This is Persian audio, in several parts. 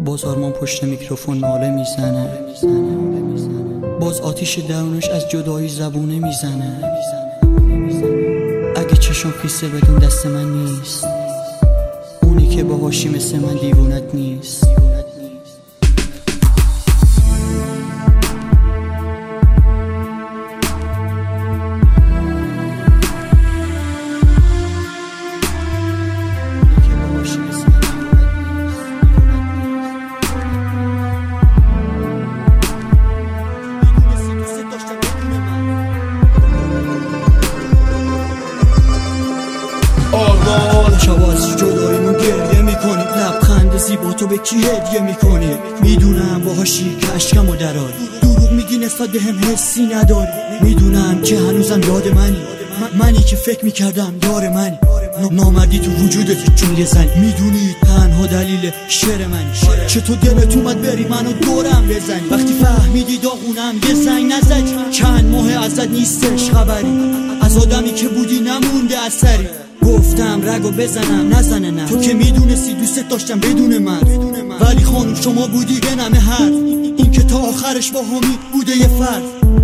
باز آرمان پشت میکروفون ناله میزنه، باز آتیش درونش از جدایی زبونه میزنه. اگه چشم خیسه بدون دست من نیست، اونی که باهاشی مثل من دیوونت نیست. شب از جداییمون گریه میکنی، لبخند زیبا تو به کی هدیه میکنی؟ میدونم باهاشی که عشقمو دراری، دروغ میگی نسبت به هم حسی نداری. میدونم که هنوزم یاد منی که فکر میکردم یار منی. نامردی تو وجودت چون یه زنی، میدونی تنها دلیل شعر منی. چطور دلت اومد بری منو دورم بزنی؟ وقتی فهمیدی داغونم یه زنگ نزدی. چند ماه ازت نیستش خبری، از آدمی که بودی نمونده اثری. گفتم رگو بزنم نزنه نه، تو که میدونستی دوست داشتم بدون من. ولی خانم شما بودی به نمه حرف، این که تا آخرش با همی بوده یه فرد.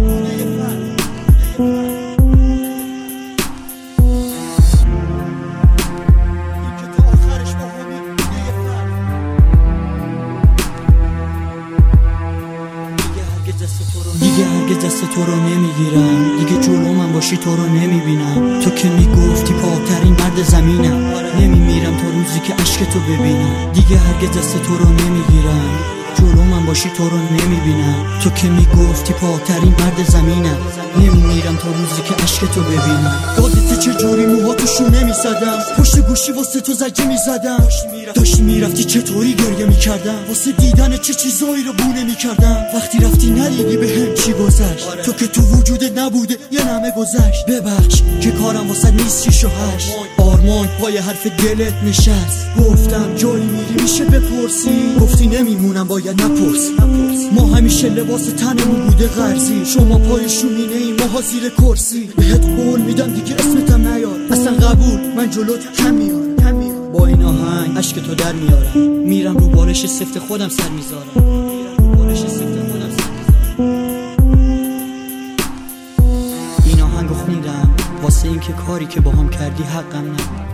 دیگه هرگز دست تو رو نمیگیرم، دیگه جلو من باشی تو رو نمیبینم. تو که میگفتی پاکترین مرد زمینم، نمیمیرم تا روزی که عشق تو ببینم. دیگه هرگز دست تو رو نمیگیرم، جلو من باشی تو رو نمیبینم. تو که میگفتی پاکترین مرد زمینم، نمیمیرم تا روزی که عشق تو ببینم. یادت چجوری موهاتو شونه میزدم، پشت گوشی واسه تو زجه میزدم. داشتی میرفتی چطوری گریه میکردم، واسه دیدن چه چیزایی رو بونه میکردم. وقتی رفتی ندیدی به هم چی گذشت، تو که تو وجودت نبوده یه نمه گذشت. ببخش که کارم واسه نیست 6 و 8. آرمان پای حرف دلت نشست. گفتم جایی میری میشه بپرسی، گفتی نمیمونم باید نپرسی. ما همیشه لباس تنمون بوده قرضی، شما پای شومینه ای ماها زیر کرسی. بهت قول میدم دیگه اسمتم نیار، اصلا قبول من جلوت کم میارم. با این آهنگ عشق تو در میارم، میرم رو بالش سفت خودم سر میذارم. این آهنگو خوندم واسه این که کاری که با هم کردی حقم نبود.